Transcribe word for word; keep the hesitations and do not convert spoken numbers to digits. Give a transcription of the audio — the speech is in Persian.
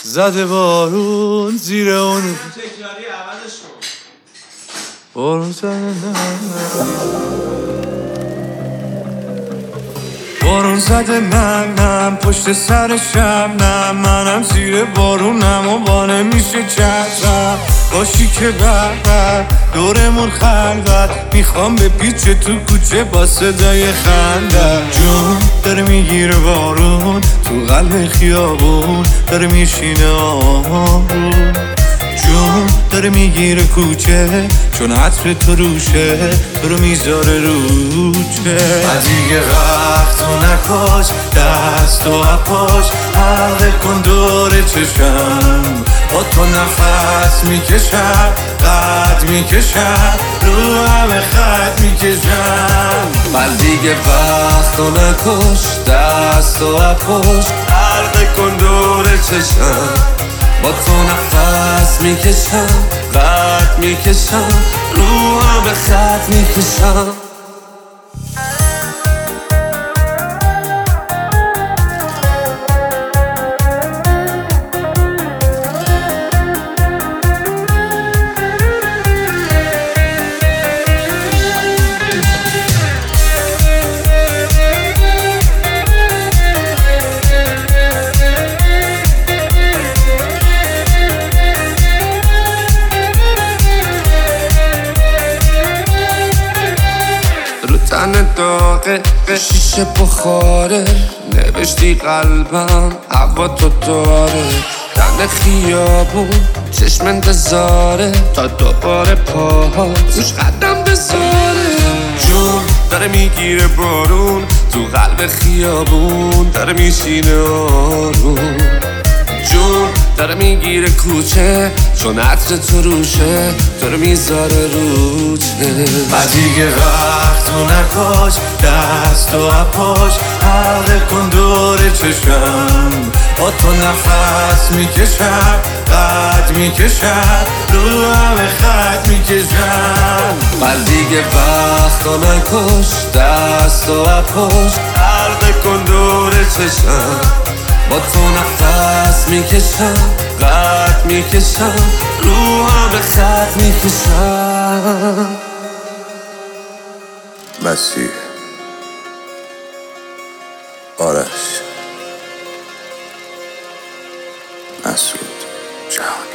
زده بارون زیر اون تکراری عوضش کن. بارون زده نم بارون زده نم نم پشت سر شبنم منم زیر بارونم و با نمیشه چترم باشی که بر دورمون خلوت میخوام به پیچ تو کوچه با صدای خنده جون داره میگیره بارون تو قلب خیابون داره میشینه آروم جون داره میگیره کوچه چون عطر تو روشه تو رو میذاره روچه دیگه وقت تو نکش دست و اپاش حلقه کن دور چشم با تو نفس میکشم قد میکشم رو همه خط میکشم بل دیگه وقت تو نکش دست و اپاش حلقه کن دور چشم با تو نفس میکشم قد میکشم رو همه خط میکشم تن داغه شیشه بخاره نوشتی قلبم هوا تو داره تن خیابون چشم انتظاره تا دوباره پاها روش قدم بذاره جون داره میگیره بارون تو قلب خیابون داره میشینه آروم جون داره میگیره کوچه چون عطر تو روشه تو رو میذاره روچه و دیگه وقت تو نکش دست و اپاش حلقه کن دور چشم با تو نفس میکشم قد میکشم رو همه خط میکشم و دیگه وقت تو نکش دست و اپاش حلقه کن دور چشم با تو نفس میکشم قد میکشم رو همه خط میکشم مسیح آرش مسعود جهانی